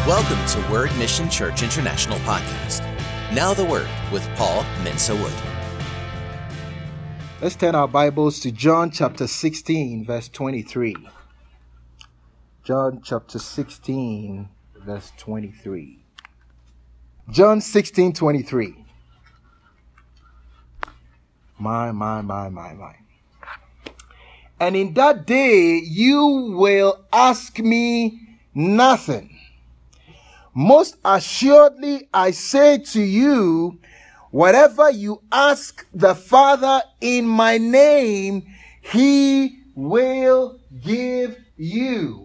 Welcome to Word Mission Church International Podcast. Now the Word with Paul Mensa-Wood. Let's turn our Bibles to John chapter 16, verse 23. John chapter 16, verse 23. John 16, 23. My. And in that day you will ask me nothing. Most assuredly I say to you, whatever you ask the Father in my name, he will give you.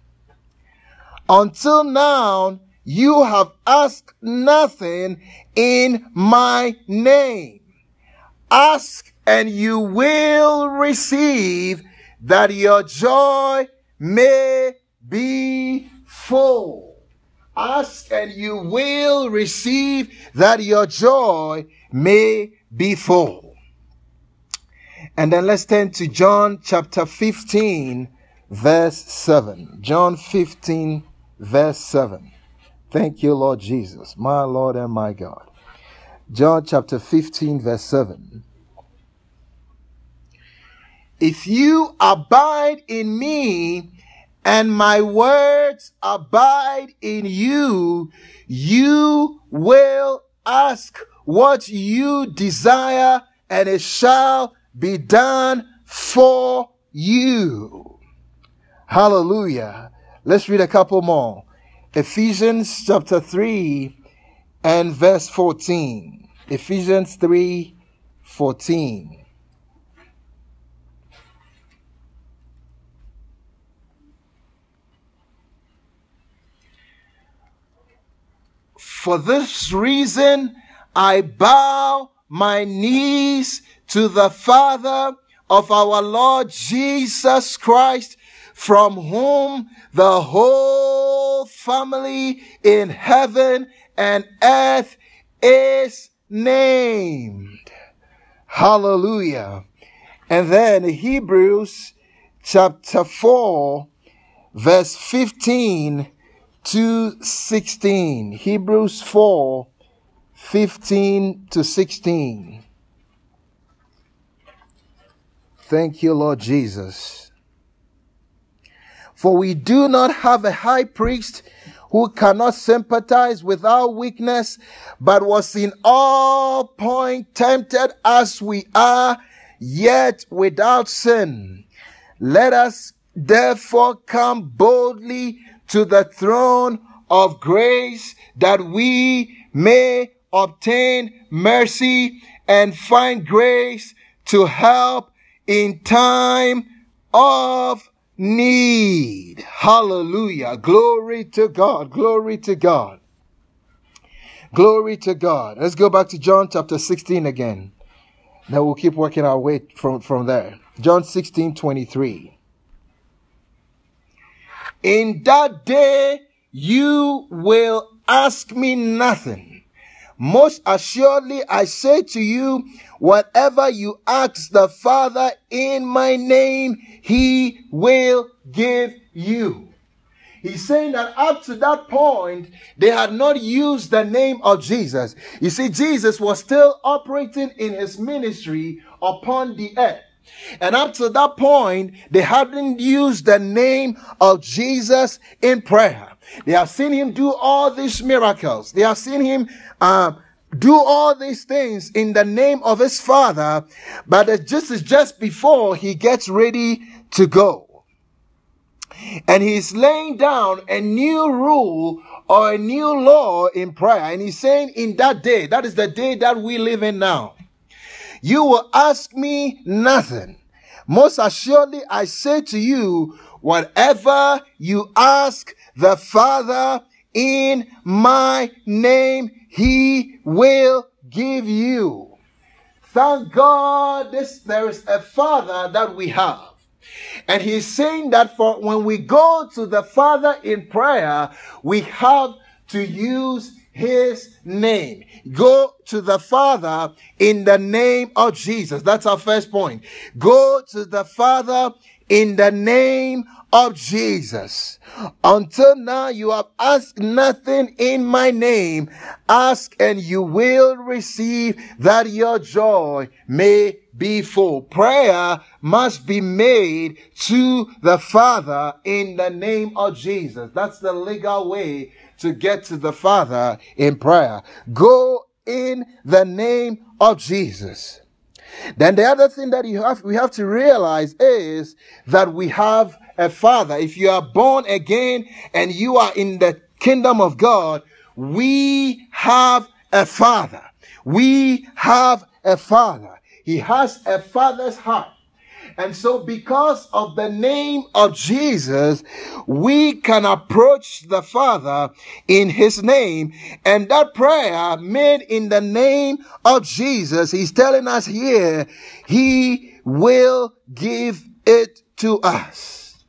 Until now, you have asked nothing in my name. Ask and you will receive, that your joy may be full. Ask and you will receive, that your joy may be full. And then let's turn to John chapter 15, verse 7. John 15, verse 7. Thank you, Lord Jesus, my Lord and my God. John chapter 15, verse 7. If you abide in me, and my words abide in you, you will ask what you desire, and it shall be done for you. Hallelujah. Let's read a couple more. Ephesians chapter 3 and verse 14. Ephesians 3, 14. For this reason, I bow my knees to the Father of our Lord Jesus Christ, from whom the whole family in heaven and earth is named. Hallelujah. And then Hebrews chapter 4, verse 15 to 16. Hebrews 4, 15 to 16. Thank you, Lord Jesus. For we do not have a high priest who cannot sympathize with our weakness, but was in all point tempted as we are, yet without sin. Let us therefore come boldly to the throne of grace, that we may obtain mercy and find grace to help in time of need. Hallelujah. Glory to God. Glory to God. Glory to God. Let's go back to John chapter 16 again. Now we'll keep working our way from there. John 16, 23. In that day you will ask me nothing. Most assuredly I say to you, whatever you ask the Father in my name, he will give you. He's saying that up to that point, they had not used the name of Jesus. You see, Jesus was still operating in his ministry upon the earth. And up to that point, they hadn't used the name of Jesus in prayer. They have seen him do all these miracles. They have seen him do all these things in the name of his Father. But this is just before he gets ready to go. And he's laying down a new rule or a new law in prayer. And he's saying in that day, that is the day that we live in now, you will ask me nothing. Most assuredly, I say to you, whatever you ask the Father in my name, he will give you. Thank God there is a Father that we have. And he's saying that for when we go to the Father in prayer, we have to use his name. Go to the Father in the name of Jesus. That's our first point. Go to the Father in the name of Jesus. Until now, you have asked nothing in my name. Ask and you will receive, that your joy may be full. Prayer must be made to the Father in the name of Jesus. That's the legal way to get to the Father in prayer. Go in the name of Jesus. Then the other thing that we have to realize is that we have a Father. If you are born again and you are in the kingdom of God, we have a Father. We have a Father. He has a Father's heart. And so because of the name of Jesus, we can approach the Father in his name. And that prayer made in the name of Jesus, he's telling us here, he will give it to us.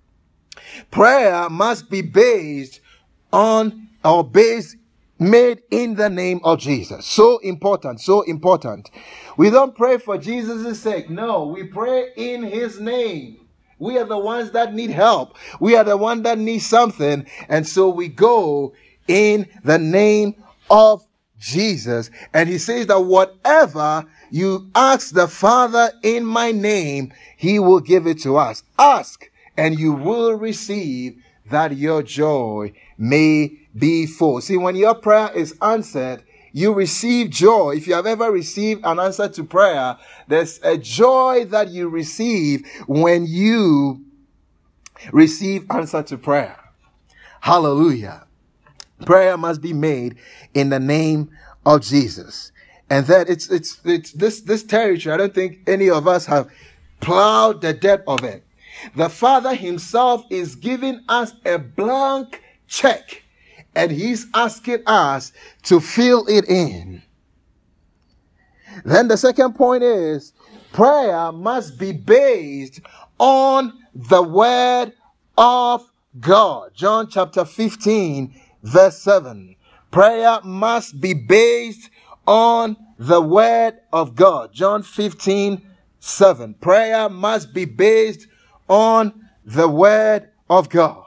Prayer must be based on or based made in the name of Jesus. So important, so important. We don't pray for Jesus' sake. No, we pray in his name. We are the ones that need help. We are the ones that need something. And so we go in the name of Jesus. And he says that whatever you ask the Father in my name, he will give it to us. Ask and you will receive, that your joy may be full. See, when your prayer is answered, you receive joy. If you have ever received an answer to prayer, there's a joy that you receive when you receive answer to prayer. Hallelujah. Prayer must be made in the name of Jesus. And that it's this territory, I don't think any of us have plowed the depth of it. The Father himself is giving us a blank check, and he's asking us to fill it in. Then the second point is, prayer must be based on the word of God. John chapter 15, verse 7. Prayer must be based on the word of God. John 15, 7. Prayer must be based on the word of God.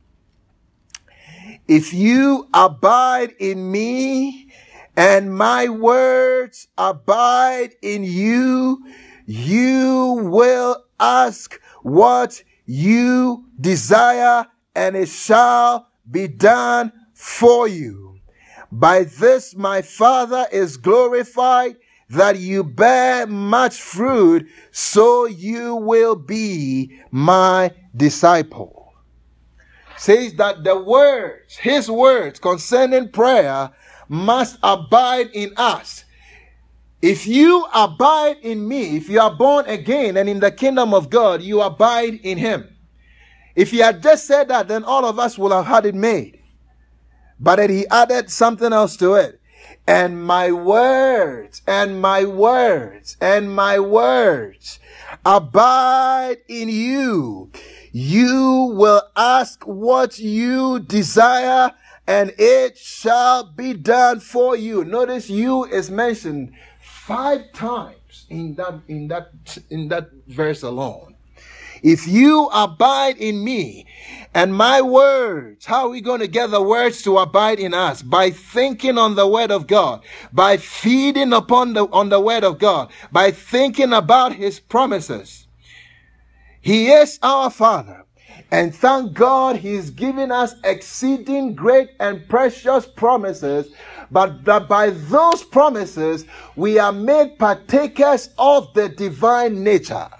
If you abide in me and my words abide in you, you will ask what you desire and it shall be done for you. By this my Father is glorified, that you bear much fruit, so you will be my disciple. Says that the words, his words concerning prayer must abide in us. If you abide in me, if you are born again and in the kingdom of God, you abide in him. If he had just said that, then all of us would have had it made. But then he added something else to it. And my words, and my words, and my words abide in you. You will ask what you desire, and it shall be done for you. Notice you is mentioned 5 times in that verse alone. If you abide in me and my words, how are we going to get the words to abide in us? By thinking on the word of God, by feeding on the word of God, by thinking about his promises. He is our Father. And thank God he's given us exceeding great and precious promises. But that by those promises, we are made partakers of the divine nature.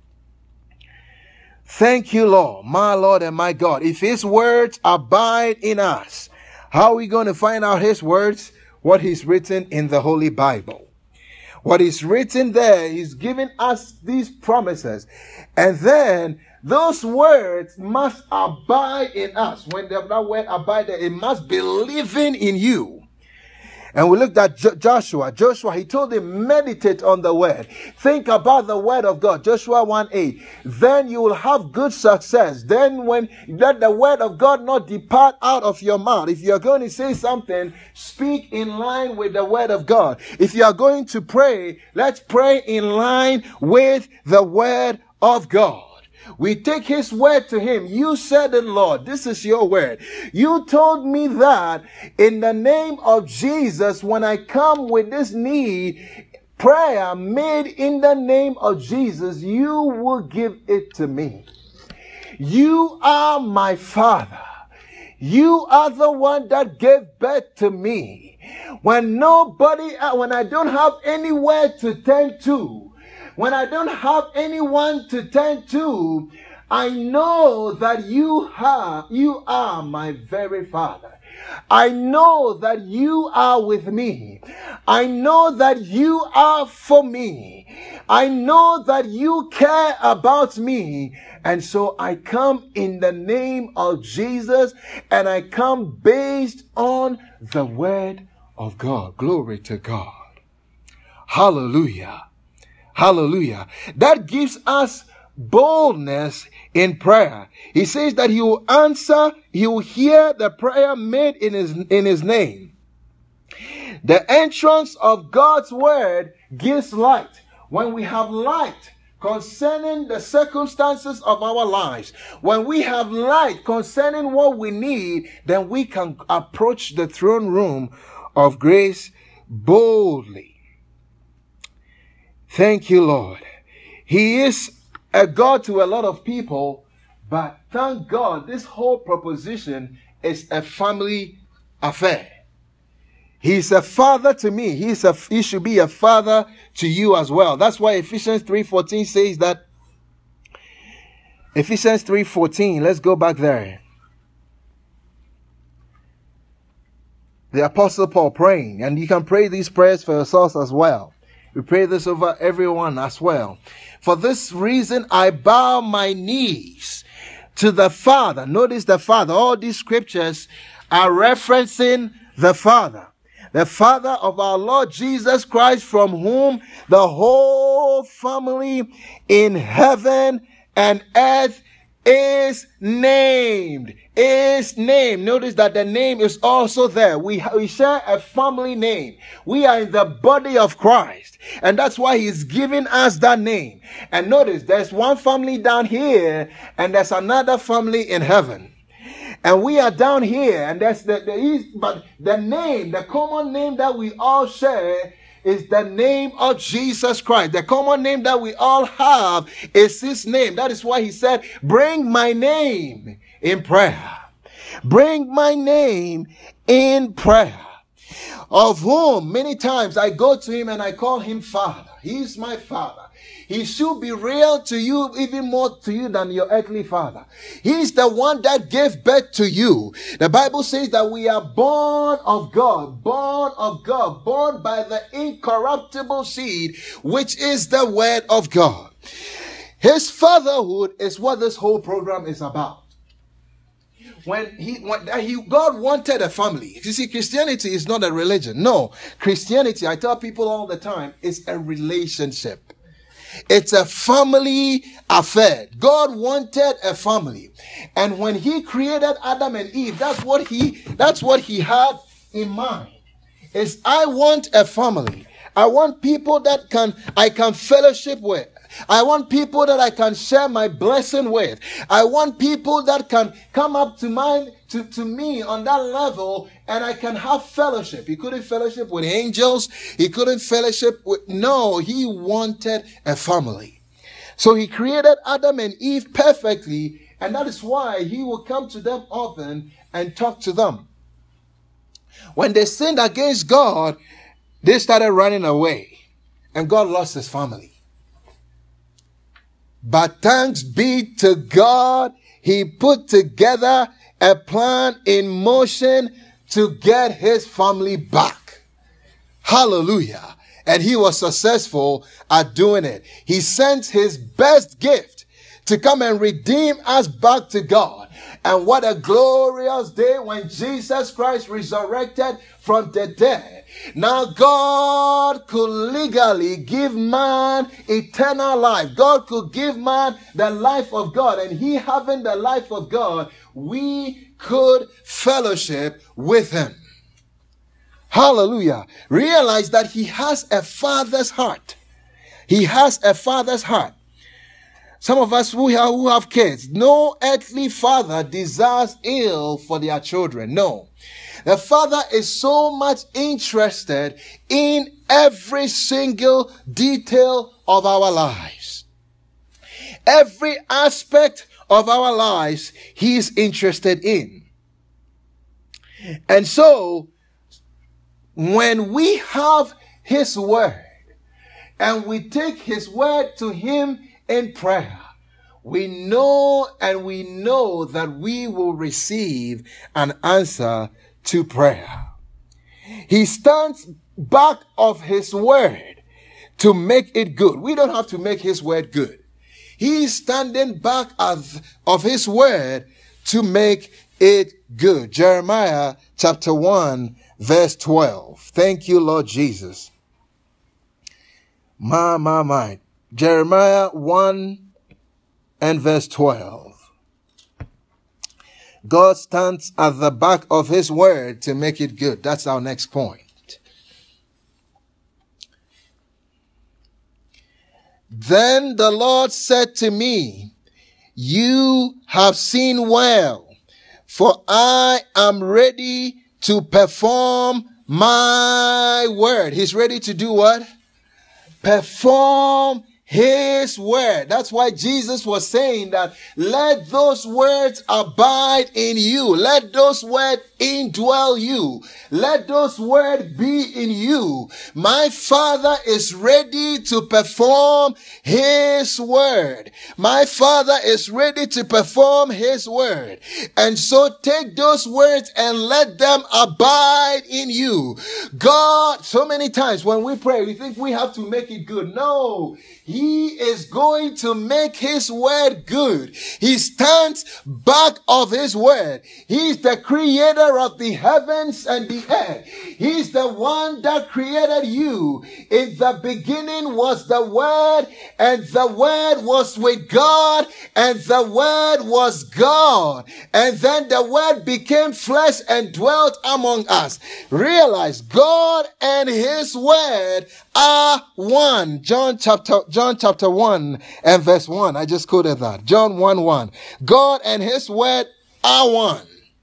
Thank you, Lord, my Lord and my God. If his words abide in us, how are we going to find out his words? What he's written in the Holy Bible. What is written there, he's giving us these promises. And then those words must abide in us. When that word abide, it must be living in you. And we looked at Joshua. Joshua, he told him, meditate on the word. Think about the word of God. Joshua 1:8. Then you will have good success. Then let the word of God not depart out of your mouth. If you're going to say something, speak in line with the word of God. If you are going to pray, let's pray in line with the word of God. We take his word to him. You said it, Lord. This is your word. You told me that in the name of Jesus, when I come with this need, prayer made in the name of Jesus, you will give it to me. You are my Father. You are the one that gave birth to me. When I don't have anywhere to turn to, when I don't have anyone to turn to, I know that you are my very Father. I know that you are with me. I know that you are for me. I know that you care about me. And so I come in the name of Jesus, and I come based on the word of God. Glory to God. Hallelujah. Hallelujah. That gives us boldness in prayer. He says that he will answer, he will hear the prayer made in his name. The entrance of God's word gives light. When we have light concerning the circumstances of our lives, when we have light concerning what we need, then we can approach the throne room of grace boldly. Thank you, Lord. He is a God to a lot of people, but thank God this whole proposition is a family affair. He's a father to me. He should be a father to you as well. That's why Ephesians 3:14 says that. Ephesians 3:14. Let's go back there. The Apostle Paul praying, and you can pray these prayers for yourselves as well. We pray this over everyone as well. For this reason, I bow my knees to the Father. Notice the Father. All these scriptures are referencing the Father. The Father of our Lord Jesus Christ, from whom the whole family in heaven and earth is named. Notice that the name is also there. We share a family name. We are in the body of Christ. And that's why he's giving us that name. And notice there's one family down here and there's another family in heaven. And we are down here, and that's but the name, the common name that we all share is the name of Jesus Christ. The common name that we all have is his name. That is why he said, bring my name in prayer. Bring my name in prayer. Of whom many times I go to him and I call him Father. He's my Father. He should be real to you, even more to you than your earthly father. He's the one that gave birth to you. The Bible says that we are born of God, born by the incorruptible seed, which is the word of God. His fatherhood is what this whole program is about. God wanted a family. You see, Christianity is not a religion. No, Christianity, I tell people all the time, is a relationship. It's a family affair. God wanted a family. And when he created Adam and Eve, that's what he had in mind. Is I want a family. I want people that I can fellowship with. I want people that I can share my blessing with. I want people that can come up to me on that level, and I can have fellowship. He couldn't fellowship with angels. He couldn't fellowship with, no, he wanted a family. So he created Adam and Eve perfectly, and that is why he will come to them often and talk to them. When they sinned against God, they started running away, and God lost his family. But thanks be to God, he put together a plan in motion to get his family back. Hallelujah. And he was successful at doing it. He sent his best gift to come and redeem us back to God. And what a glorious day when Jesus Christ resurrected from the dead. Now God could legally give man eternal life. God could give man the life of God. And he having the life of God, we could fellowship with him. Hallelujah. Realize that he has a father's heart. He has a father's heart. Some of us who have kids, no earthly father desires ill for their children. No. The father is so much interested in every single detail of our lives. Every aspect of our lives he is interested in. And so, when we have his word and we take his word to him in prayer, we know that we will receive an answer to prayer. He stands back of his word to make it good. We don't have to make his word good. He is standing back of his word to make it good. Jeremiah chapter 1 verse 12. Thank you, Lord Jesus. My. Jeremiah 1 and verse 12. God stands at the back of his word to make it good. That's our next point. Then the Lord said to me, you have seen well, for I am ready to perform my word. He's ready to do what? Perform his word. That's why Jesus was saying that let those words abide in you. Let those words indwell you. Let those words be in you. My Father is ready to perform his word. My Father is ready to perform his word. And so take those words and let them abide in you. God, so many times when we pray, we think we have to make it good. No. He is going to make his word good. He stands back of his word. He's the creator of the heavens and the earth. He's the one that created you. In the beginning was the word, and the word was with God, and the word was God. And then the word became flesh and dwelt among us. Realize God and his word are one. John chapter 1 and verse 1. I just quoted that. John 1:1. God and his word are one.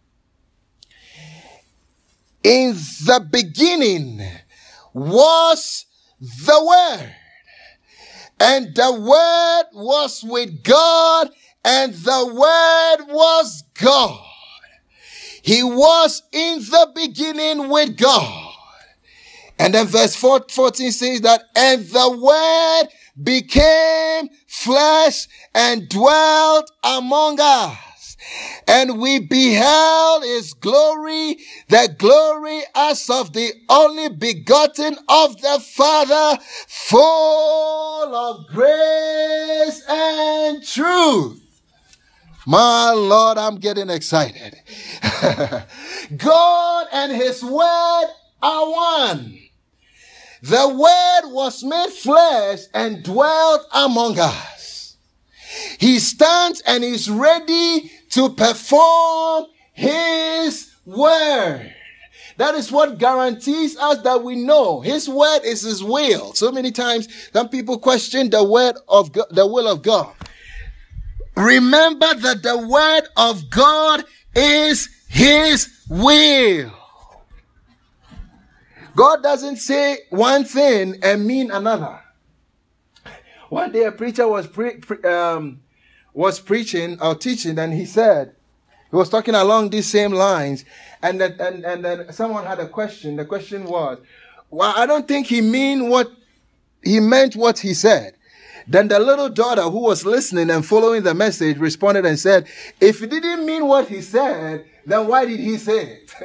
In the beginning was the word, and the word was with God, and the word was God. He was in the beginning with God. And then verse 14 says that, and the word became flesh and dwelt among us. And we beheld his glory, the glory as of the only begotten of the Father, full of grace and truth. My Lord, I'm getting excited. God and his word are one. The word was made flesh and dwelt among us. He stands and is ready to perform his word. That is what guarantees us that we know his word is his will. So many times, some people question the word of God, the will of God. Remember that the word of God is his will. God doesn't say one thing and mean another. One day a preacher was preaching or teaching, and he said, he was talking along these same lines, and then someone had a question. The question was, well, I don't think he meant what he said. Then the little daughter who was listening and following the message responded and said, if he didn't mean what he said, then why did he say it?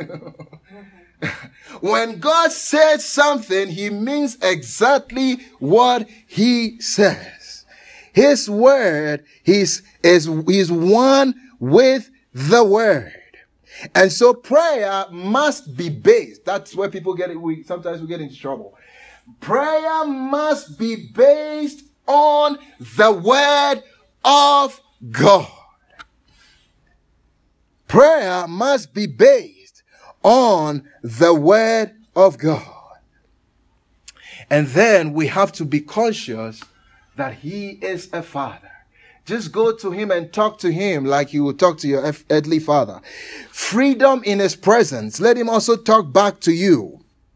When God says something, he means exactly what he says. His word is one with the word. And so prayer must be based. That's where people get it. Sometimes we get into trouble. Prayer must be based on the word of God. Prayer must be based on the word of God. And then we have to be conscious that he is a father. Just go to him and talk to him like you would talk to your earthly father. Freedom in his presence. Let him also talk back to you.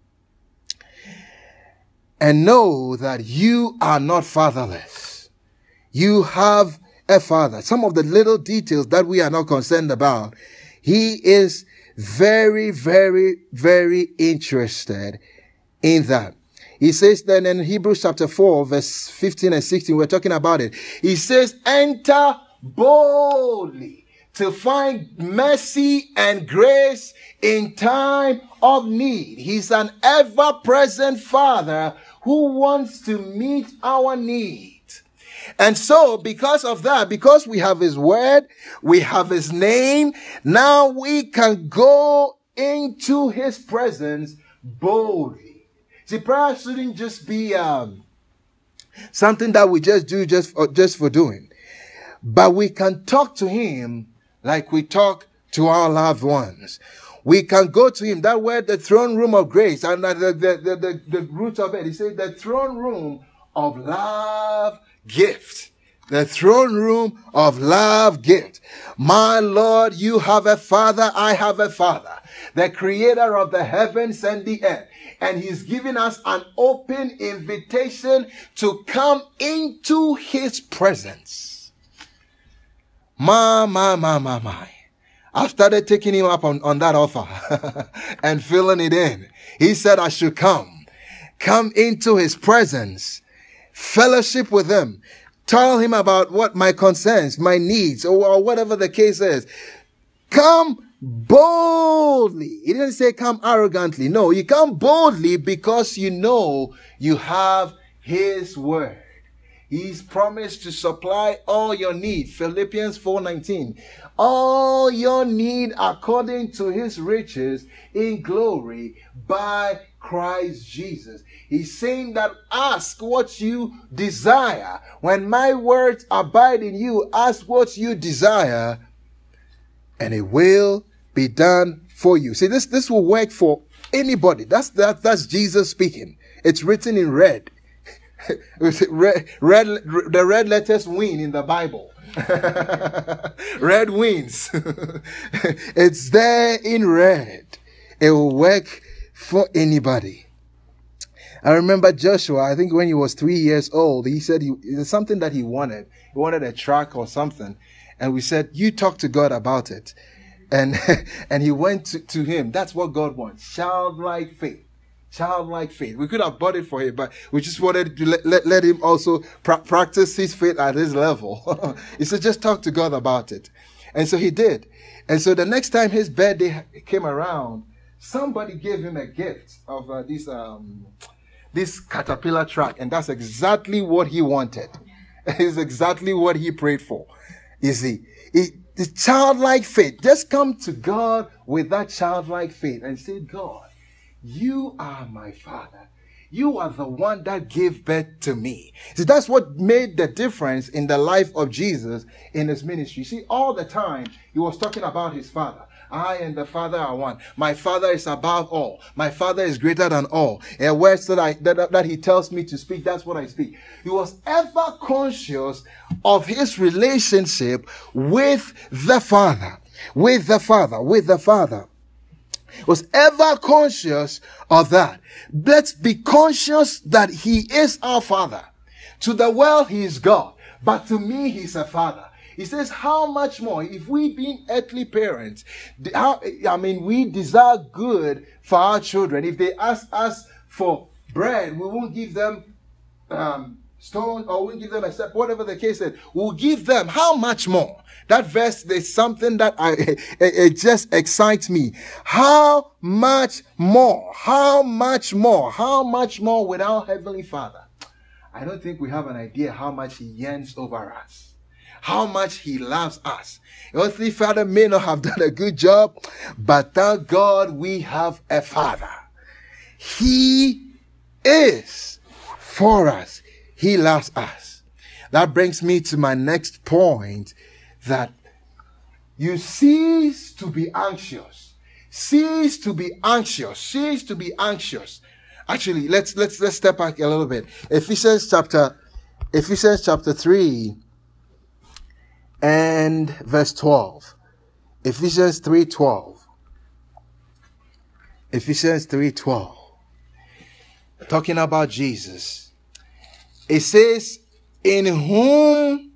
And know that you are not fatherless. You have a father. Some of the little details that we are not concerned about, he is very, very, very interested in that. He says then in Hebrews chapter 4, verse 15 and 16, we're talking about it. He says, enter boldly to find mercy and grace in time of need. He's an ever-present Father who wants to meet our needs. And so, because of that, because we have his word, we have his name, now we can go into his presence boldly. See, prayer shouldn't just be something that we just do just for doing. But we can talk to him like we talk to our loved ones. We can go to him. That word, the throne room of grace, and the root of it, he said the throne room of love gift. The throne room of love gift. My Lord, you have a father, I have a father. The creator of the heavens and the earth. And he's giving us an open invitation to come into his presence. My. I've started taking him up on that offer and filling it in. He said I should come into his presence, fellowship with him, tell him about what my concerns, my needs, or whatever the case is. Come boldly. He didn't say come arrogantly. No, you come boldly because you know you have his word. He's promised to supply all your need. Philippians 4:19. All your need according to his riches in glory by Christ Jesus. He's saying that ask what you desire. When my words abide in you, ask what you desire, and it will be done for you. See, this will work for anybody. That's Jesus speaking. It's written in red. The red letters win in the Bible. Red wins. It's there in red. It will work for anybody. I remember Joshua, I think when he was 3 years old, he said there's something that he wanted. He wanted a truck or something. And we said, you talk to God about it. And he went to him. That's what God wants. Childlike faith. Childlike faith. We could have bought it for him, but we just wanted to let him also practice his faith at his level. He said, just talk to God about it. And so he did. And so the next time his birthday came around, somebody gave him a gift of this Caterpillar truck. And that's exactly what he wanted. It's exactly what he prayed for. You see, the childlike faith. Just come to God with that childlike faith and say, God, you are my Father. You are the one that gave birth to me. See, that's what made the difference in the life of Jesus in his ministry. See, all the time he was talking about his Father. I and the Father are one. My Father is above all. My Father is greater than all. And words that he tells me to speak, that's what I speak. He was ever conscious of his relationship with the Father. With the Father. With the Father. Was ever conscious of that. Let's be conscious that he is our Father. To the world, he is God. But to me, he's a Father. He says, how much more, if we being earthly parents, we desire good for our children. If they ask us for bread, we won't give them stones, or we won't give them a step, whatever the case is. We'll give them how much more? That verse is something that it just excites me. How much more? How much more? How much more with our Heavenly Father? I don't think we have an idea how much he yearns over us, how much he loves us. Your earthly father may not have done a good job, but thank God we have a father. He is for us. He loves us. That brings me to my next point, that you cease to be anxious. Cease to be anxious. Cease to be anxious. Actually, let's step back a little bit. Ephesians chapter 3 and verse 12. Ephesians 3:12. Ephesians 3:12. Talking about Jesus. It says, in whom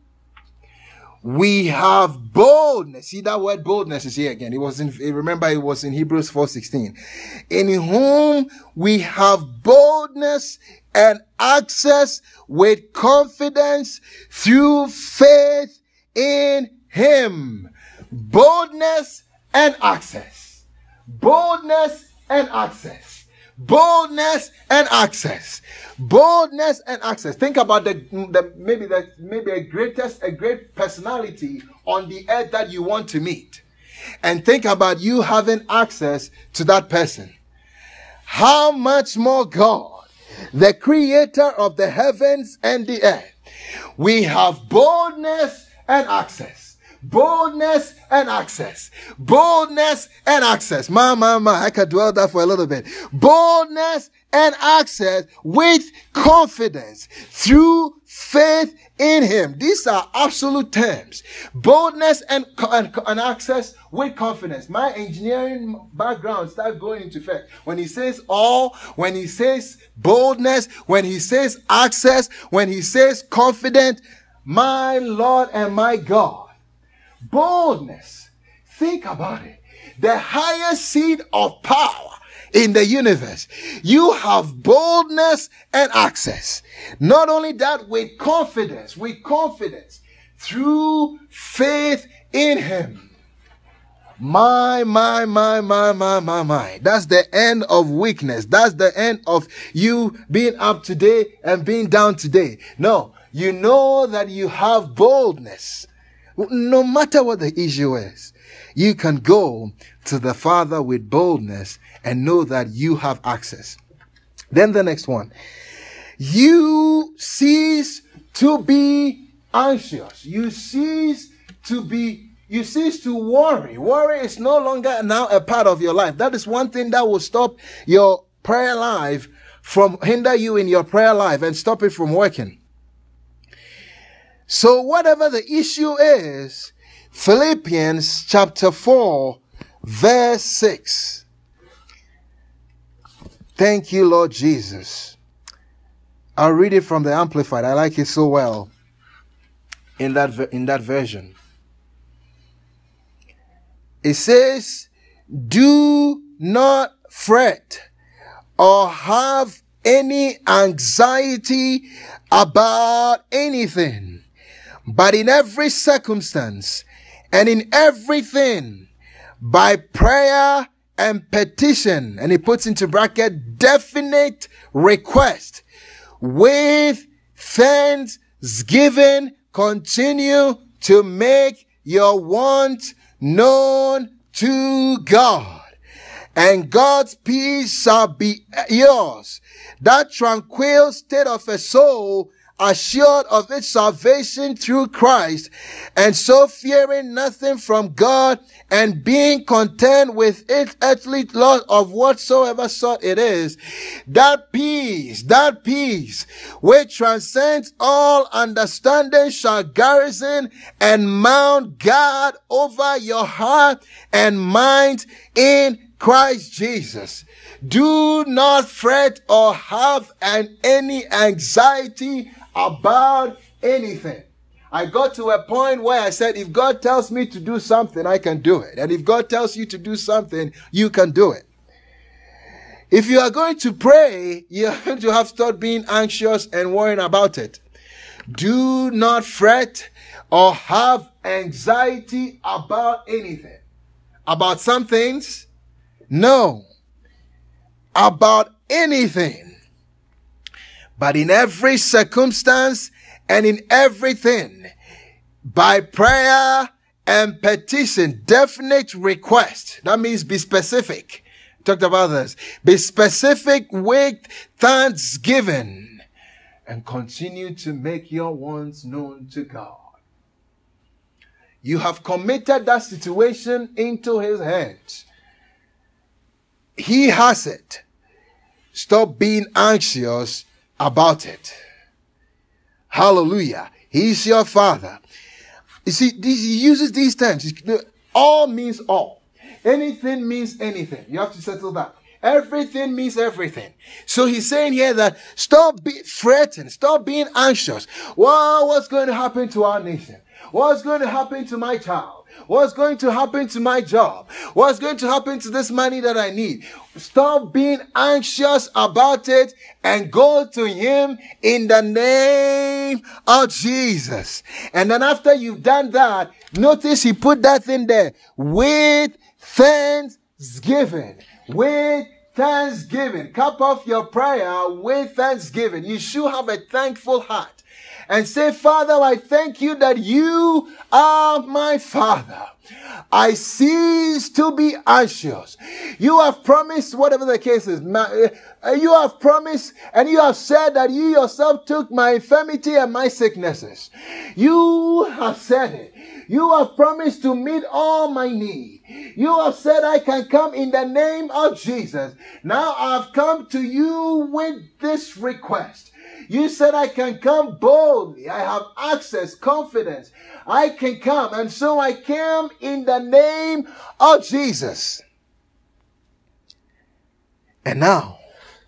we have boldness. See, that word boldness is here again. It was in Hebrews 4:16. In whom we have boldness and access with confidence through faith in him. Boldness and access. Boldness and access. Boldness and access. Boldness and access. Think about maybe a great personality on the earth that you want to meet, and think about you having access to that person. How much more God, the creator of the heavens and the earth? We have boldness and access. Boldness and access. Boldness and access. I could dwell there for a little bit. Boldness and access with confidence through faith in him. These are absolute terms. Boldness and access with confidence. My engineering background starts going into effect. When he says all, when he says boldness, when he says access, when he says confident, my Lord and my God. Boldness. Think about it. The highest seat of power in the universe. You have boldness and access. Not only that, with confidence through faith in him. My. That's the end of weakness. That's the end of you being up today and being down today. No, you know that you have boldness. No matter what the issue is, you can go to the Father with boldness and know that you have access. Then the next one. You cease to be anxious. You cease to worry. Worry is no longer now a part of your life. That is one thing that will stop your prayer life hinder you in your prayer life and stop it from working. So whatever the issue is, Philippians chapter 4, verse 6. Thank you, Lord Jesus. I'll read it from the Amplified. I like it so well in that version. It says, do not fret or have any anxiety about anything. But in every circumstance and in everything, by prayer and petition, and he puts into bracket, definite request, with thanksgiving, continue to make your want known to God. And God's peace shall be yours. That tranquil state of a soul assured of its salvation through Christ, and so fearing nothing from God, and being content with its earthly lot of whatsoever sort it is, that peace which transcends all understanding shall garrison and mount guard over your heart and mind in Christ Jesus. Do not fret or have any anxiety about anything. I got to a point where I said, if God tells me to do something, I can do it. And if God tells you to do something, you can do it. If you are going to pray, you have to start being anxious and worrying about it. Do not fret or have anxiety about anything. About some things? No. About anything. But in every circumstance and in everything, by prayer and petition, definite request. That means be specific. Talked about this. Be specific with thanksgiving and continue to make your wants known to God. You have committed that situation into his hands. He has it. Stop being anxious about it. Hallelujah. He's your Father. You see, he uses these terms. All means all. Anything means anything. You have to settle that. Everything means everything. So he's saying here that stop being fretting. Stop being anxious. Well, what's going to happen to our nation? What's going to happen to my child? What's going to happen to my job? What's going to happen to this money that I need? Stop being anxious about it and go to him in the name of Jesus. And then after you've done that, notice he put that thing there with thanksgiving. With thanksgiving. Cap off your prayer with thanksgiving. You should have a thankful heart. And say, Father, I thank you that you are my Father. I cease to be anxious. You have promised, whatever the case is, you have promised and you have said that you yourself took my infirmity and my sicknesses. You have said it. You have promised to meet all my need. You have said I can come in the name of Jesus. Now I've come to you with this request. You said I can come boldly. I have access, confidence. I can come. And so I came in the name of Jesus. And now,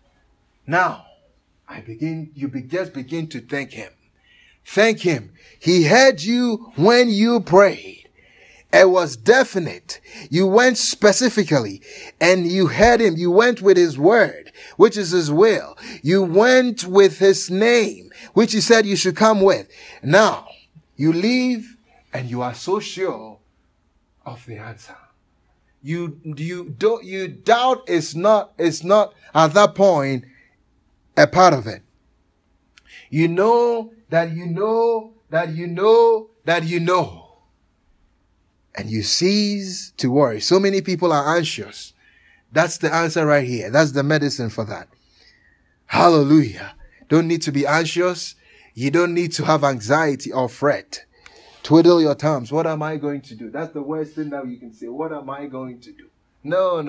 just begin to thank him. Thank him. He heard you when you prayed. It was definite. You went specifically and you heard him. You went with his word, which is his will. You went with his name, which he said you should come with. Now you leave and you are so sure of the answer. You doubt it's not at that point a part of it. You know that you know that you know that you know. And you cease to worry. So many people are anxious. That's the answer right here. That's the medicine for that. Hallelujah. Don't need to be anxious. You don't need to have anxiety or fret. Twiddle your thumbs. What am I going to do? That's the worst thing that you can say. What am I going to do? No.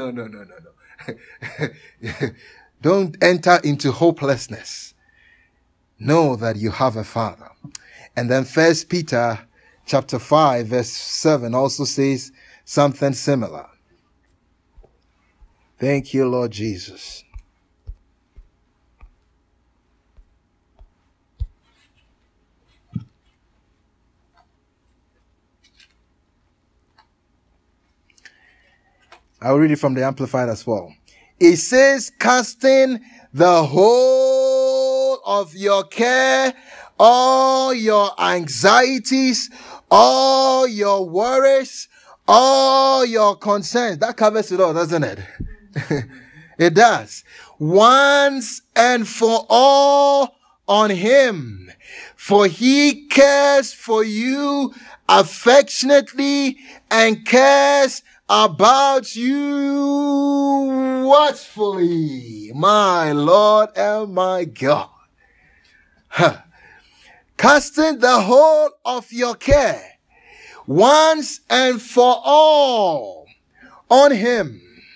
Don't enter into hopelessness. Know that you have a Father. And then 1 Peter chapter 5 verse 7 also says something similar. Thank you, Lord Jesus. I'll read it from the Amplified as well. It says, casting the whole of your care, all your anxieties, all your worries, all your concerns. That covers it all, doesn't it? It does. Once and for all on him. For he cares for you affectionately and cares about you watchfully. My Lord and my God. Casting the whole of your care once and for all on him.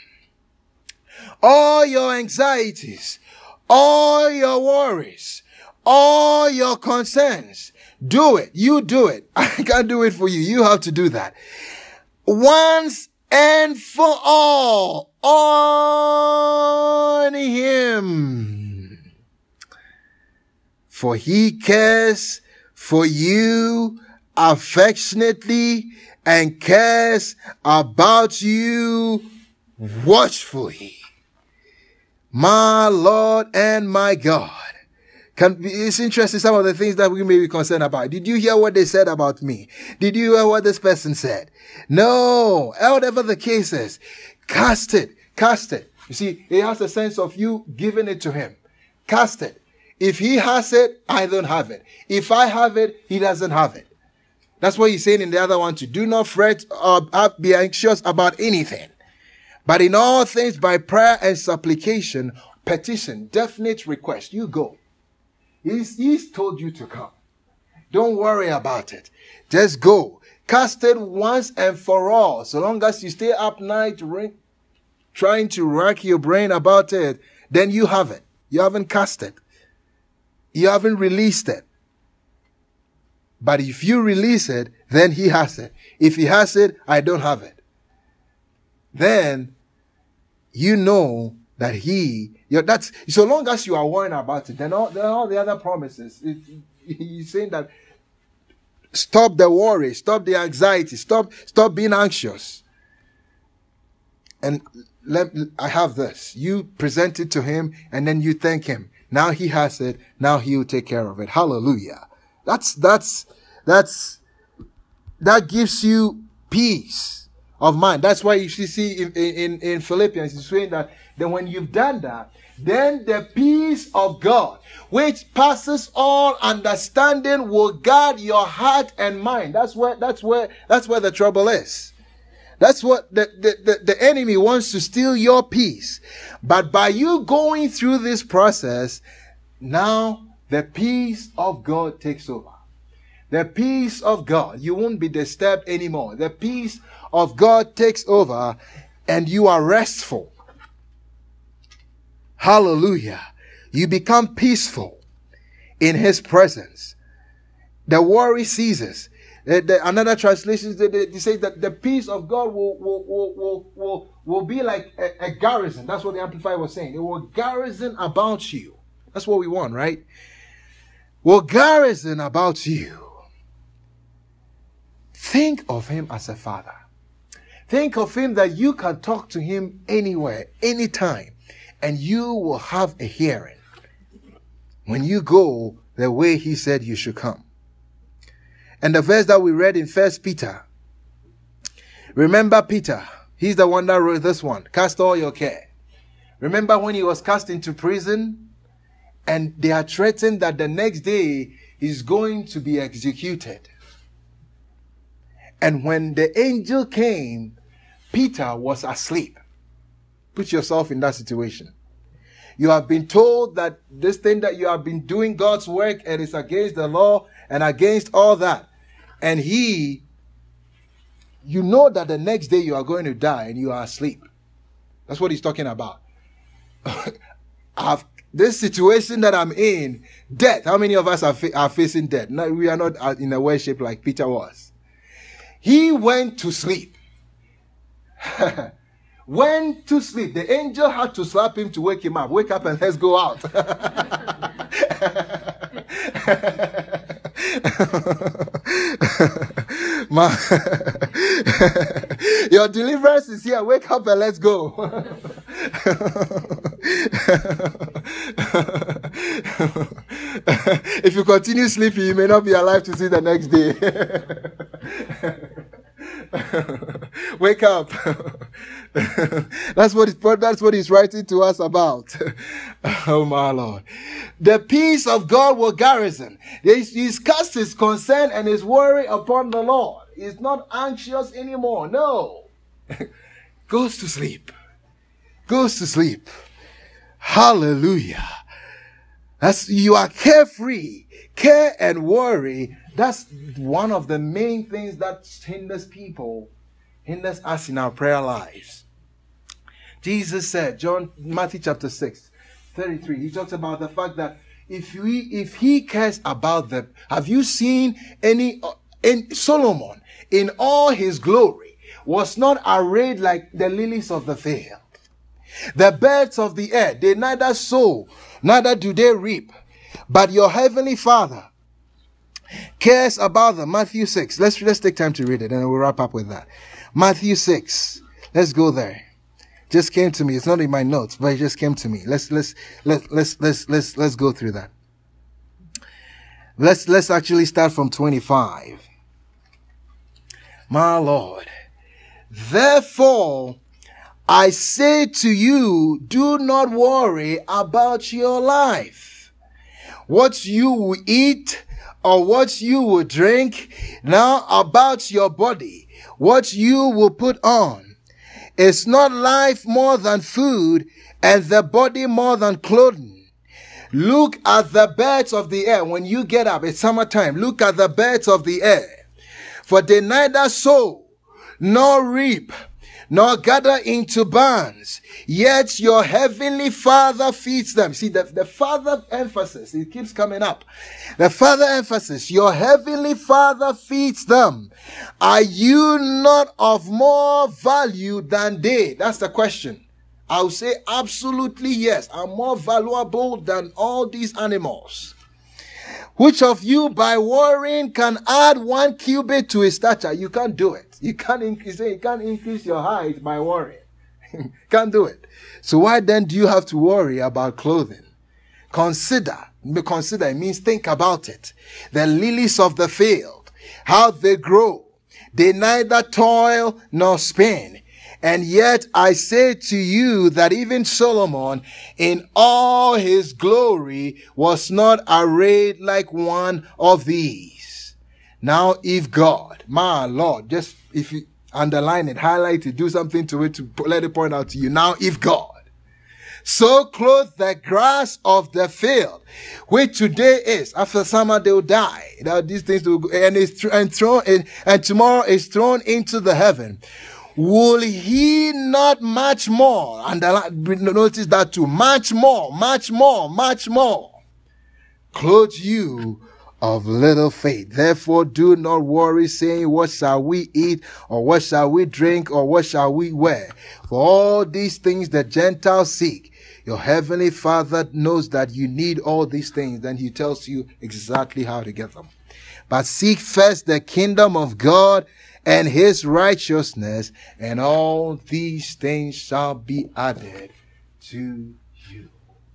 All your anxieties, all your worries, all your concerns. Do it. You do it. I can't do it for you. You have to do that. Once and for all on him. For he cares for you affectionately and cares about you watchfully. My Lord and my God. It's interesting, some of the things that we may be concerned about. Did you hear what they said about me? Did you hear what this person said? No. Whatever the case is, cast it. You see, it has a sense of you giving it to him. Cast it. If he has it, I don't have it. If I have it, he doesn't have it. That's what he's saying in the other one too. Do not fret or be anxious about anything. But in all things, by prayer and supplication, petition, definite request, you go. He's told you to come. Don't worry about it. Just go. Cast it once and for all. So long as you stay up night trying to rack your brain about it, then you have it. You haven't cast it. You haven't released it. But if you release it, then he has it. If he has it, I don't have it. Then you know that that's so long as you are worrying about it, then all the other promises. He's saying that stop the worry, stop the anxiety, stop being anxious. And I have this. You present it to him and then you thank him. Now he has it. Now he will take care of it. Hallelujah. That gives you peace of mind. That's why you see in Philippians, he's saying that then when you've done that, then the peace of God, which passes all understanding, will guard your heart and mind. That's where the trouble is. That's what the enemy wants to steal your peace. But by you going through this process, now the peace of God takes over. The peace of God, you won't be disturbed anymore. The peace of God takes over and you are restful. Hallelujah. You become peaceful in his presence. The worry ceases. Another translation, they say that the peace of God will be like a garrison. That's what the Amplifier was saying. It will garrison about you. That's what we want, right? Will garrison about you. Think of him as a father. Think of him that you can talk to him anywhere, anytime, and you will have a hearing when you go the way he said you should come. And the verse that we read in 1 Peter, remember Peter, he's the one that wrote this one, cast all your care. Remember when he was cast into prison and they are threatened that the next day he's going to be executed. And when the angel came, Peter was asleep. Put yourself in that situation. You have been told that this thing that you have been doing God's work and it's against the law and against all that. And you know that the next day you are going to die and you are asleep. That's what he's talking about. This situation that I'm in, death. How many of us are facing death? No, we are not in a worship like Peter was. He went to sleep. Went to sleep. The angel had to slap him to wake him up. Wake up and let's go out. Your deliverance is here. Wake up and let's go. If you continue sleeping, you may not be alive to see the next day. Wake up. That's what he's writing to us about. Oh my Lord. The peace of God will garrison. He's cast his concern and his worry upon the Lord. He's not anxious anymore. No. Goes to sleep. Goes to sleep. Hallelujah. You are carefree. Care and worry, that's one of the main things that hinders us in our prayer lives. Jesus said, Matthew chapter 6, 33, he talks about the fact that if he cares about them, have you seen Solomon in all his glory was not arrayed like the lilies of the field? The birds of the air, they neither sow, neither do they reap, but your heavenly Father cares about them. Matthew 6. Let's take time to read it and we'll wrap up with that. Matthew 6. Let's go there. Just came to me. It's not in my notes, but it just came to me. Let's go through that. Let's actually start from 25. My Lord. Therefore, I say to you, do not worry about your life, what you will eat or what you will drink, now about your body, what you will put on. Is not life more than food, and the body more than clothing? Look at the birds of the air. When you get up, it's summertime. Look at the birds of the air. For they neither sow, nor reap, nor gather into barns, yet your heavenly Father feeds them. See, the Father emphasis, it keeps coming up. The Father emphasis, your heavenly Father feeds them. Are you not of more value than they? That's the question. I'll say absolutely yes. I'm more valuable than all these animals. Which of you by worrying can add 1 cubit to his stature? You can't do it. You can't increase your height by worrying. Can't do it. So why then do you have to worry about clothing? Consider, it means think about it. The lilies of the field, how they grow. They neither toil nor spin. And yet I say to you that even Solomon in all his glory was not arrayed like one of these. Now if God, my Lord, just if you underline it, highlight it, do something to it to let it point out to you. Now if God so clothe the grass of the field, which today is, after summer they will die. Now these things will go, and tomorrow is thrown into the heaven. Will he not much more, and notice that too, much more, clothe you of little faith? Therefore do not worry, saying, what shall we eat, or what shall we drink, or what shall we wear? For all these things the Gentiles seek. Your heavenly Father knows that you need all these things, and he tells you exactly how to get them. But seek first the kingdom of God and his righteousness, and all these things shall be added to you.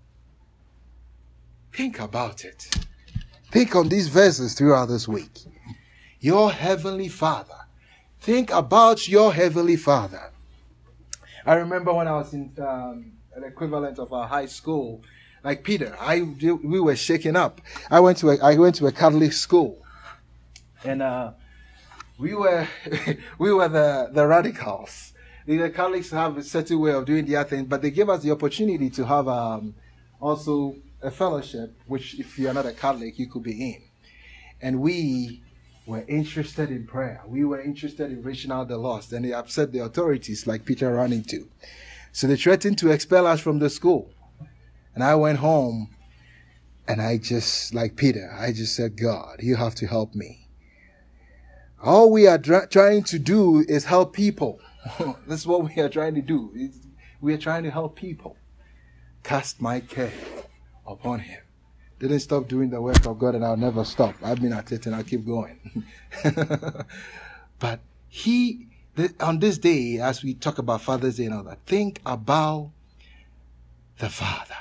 Think about it. Think on these verses throughout this week. Your heavenly Father. Think about your heavenly Father. I remember when I was in an equivalent of our high school, like Peter, we were shaken up. I went to a Catholic school, and we were the radicals. The Catholics have a certain way of doing their thing, but they gave us the opportunity to have also a fellowship, which if you are not a Catholic, you could be in. And we were interested in prayer. We were interested in reaching out the lost, and they upset the authorities like Peter ran into. So they threatened to expel us from the school. And I went home, and I just, like Peter, I just said, God, you have to help me. All we are trying to do is help people. That's what we are trying to do. We are trying to help people. Cast my care upon him. Didn't stop doing the work of God, and I'll never stop. I've been at it and I'll keep going. But on this day, as we talk about Father's Day and all that, think about the Father.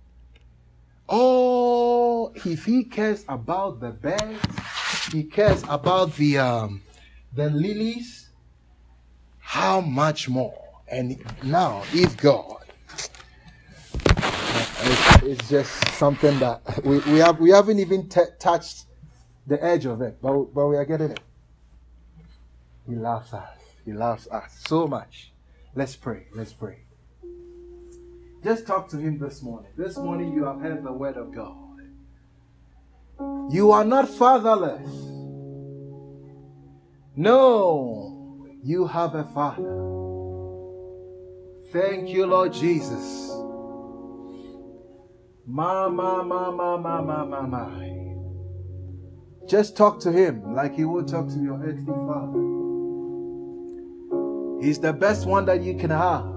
Oh, if he cares about the birds, he cares about the lilies, how much more? And now, if God, it's just something that we haven't even touched the edge of it, but we are getting it. He loves us. He loves us so much. Let's pray. Just talk to him this morning. This morning you have heard the word of God. You are not fatherless. No, you have a Father. Thank you, Lord Jesus. Ma. Just talk to him like you would talk to your earthly father. He's the best one that you can have.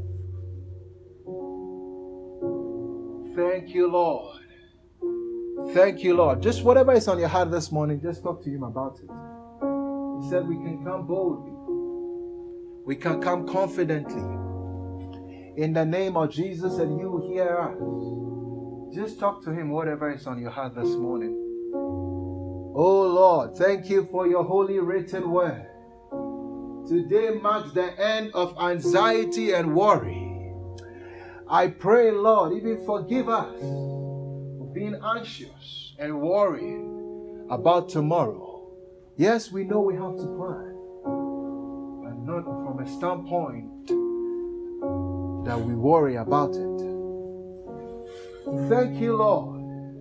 Thank you, Lord. Thank you, Lord. Just whatever is on your heart this morning, just talk to him about it. He said we can come boldly. We can come confidently. In the name of Jesus, and you will hear us. Just talk to him whatever is on your heart this morning. Oh Lord, thank you for your holy written word. Today marks the end of anxiety and worry. I pray, Lord, even forgive us for being anxious and worried about tomorrow. Yes, we know we have to plan, but not from a standpoint that we worry about it. Thank you, Lord.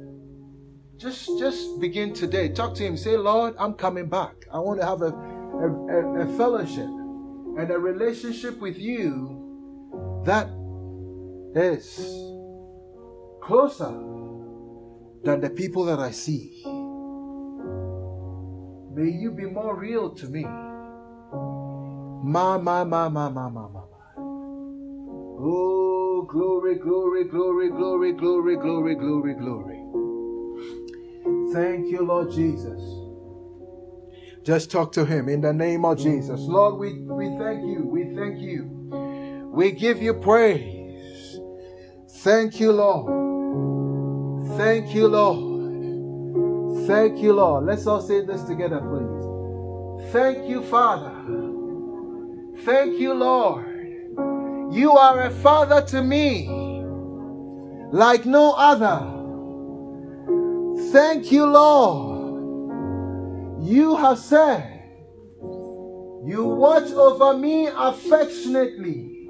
Just begin today. Talk to him. Say, Lord, I'm coming back. I want to have a fellowship and a relationship with you that is closer than the people that I see. May you be more real to me. Oh, glory, glory, glory, glory, glory, glory, glory, glory. Thank you, Lord Jesus. Just talk to him in the name of Jesus. Lord, we thank you. We thank you. We give you praise. Thank you, Lord. Thank you, Lord. Thank you, Lord. Let's all say this together, please. Thank you, Father. Thank you, Lord. You are a father to me like no other. Thank you, Lord. You have said you watch over me affectionately.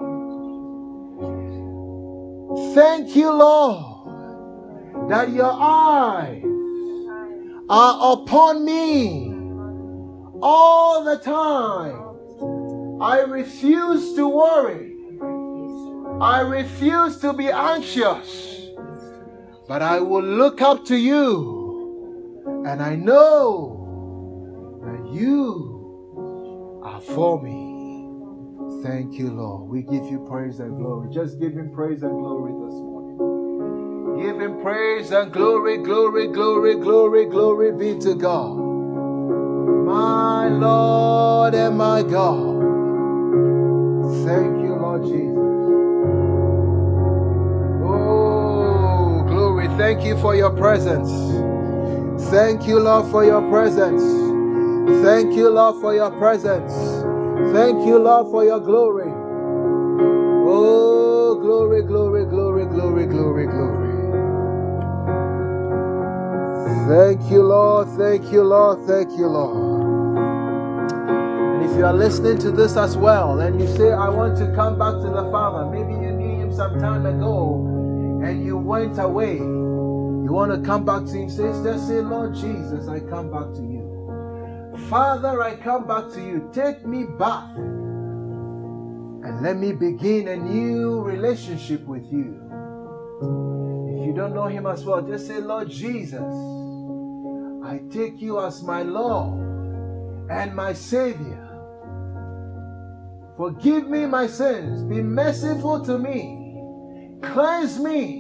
Thank you, Lord, that your eyes are upon me all the time. I refuse to worry. I refuse to be anxious, but I will look up to you, and I know that you are for me. Thank you, Lord. We give you praise and glory. Just give him praise and glory this morning. Give him praise and glory, glory, glory, glory, glory be to God. My Lord and my God. Thank you, Lord Jesus. Thank you for your presence. Thank you, Lord, for your presence. Thank you, Lord, for your presence. Thank you, Lord, for your glory. Oh, glory, glory, glory, glory, glory, glory. Thank you, Lord. Thank you, Lord. Thank you, Lord. And if you are listening to this as well, and you say, I want to come back to the Father. Maybe you knew him some time ago and you went away. You want to come back to him, just say, Lord Jesus, I come back to you. Father, I come back to you. Take me back and let me begin a new relationship with you. If you don't know him as well, just say, Lord Jesus, I take you as my Lord and my Savior. Forgive me my sins. Be merciful to me. Cleanse me.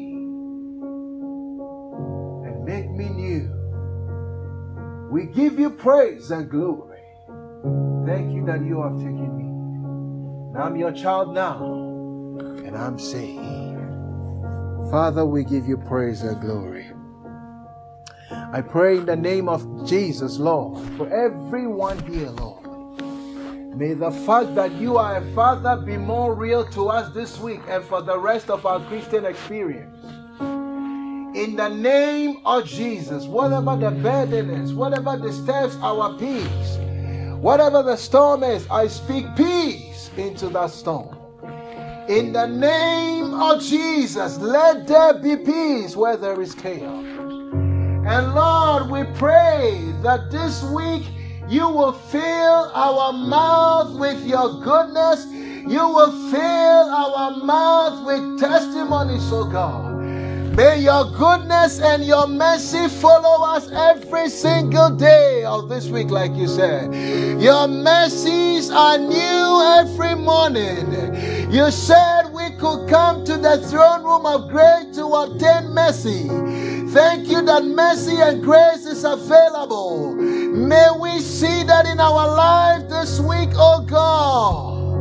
Make me new. We give you praise and glory. Thank you that you have taken me. And I'm your child now, and I'm saved. Father, we give you praise and glory. I pray in the name of Jesus, Lord, for everyone here, Lord. May the fact that you are a father be more real to us this week and for the rest of our Christian experience. In the name of Jesus, whatever the burden is, whatever disturbs our peace, whatever the storm is, I speak peace into that storm. In the name of Jesus, let there be peace where there is chaos. And Lord, we pray that this week you will fill our mouth with your goodness. You will fill our mouth with testimonies, oh God. May your goodness and your mercy follow us every single day of this week, like you said. Your mercies are new every morning. You said we could come to the throne room of grace to obtain mercy. Thank you that mercy and grace is available. May we see that in our life this week, oh God.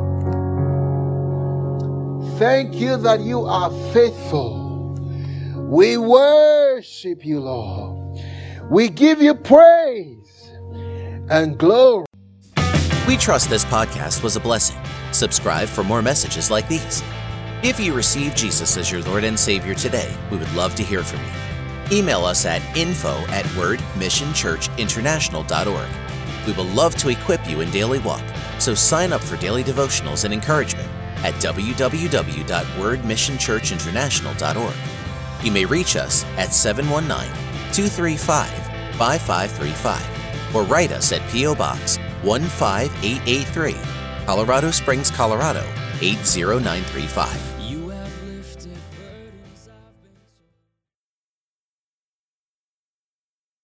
Thank you that you are faithful. We worship you, Lord. We give you praise and glory. We trust this podcast was a blessing. Subscribe for more messages like these. If you receive Jesus as your Lord and Savior today, we would love to hear from you. Email us at info@wordmissionchurchinternational.org. We will love to equip you in daily walk, so sign up for daily devotionals and encouragement at www.wordmissionchurchinternational.org. You may reach us at 719-235-5535 or write us at P.O. Box 15883, Colorado Springs, Colorado 80935.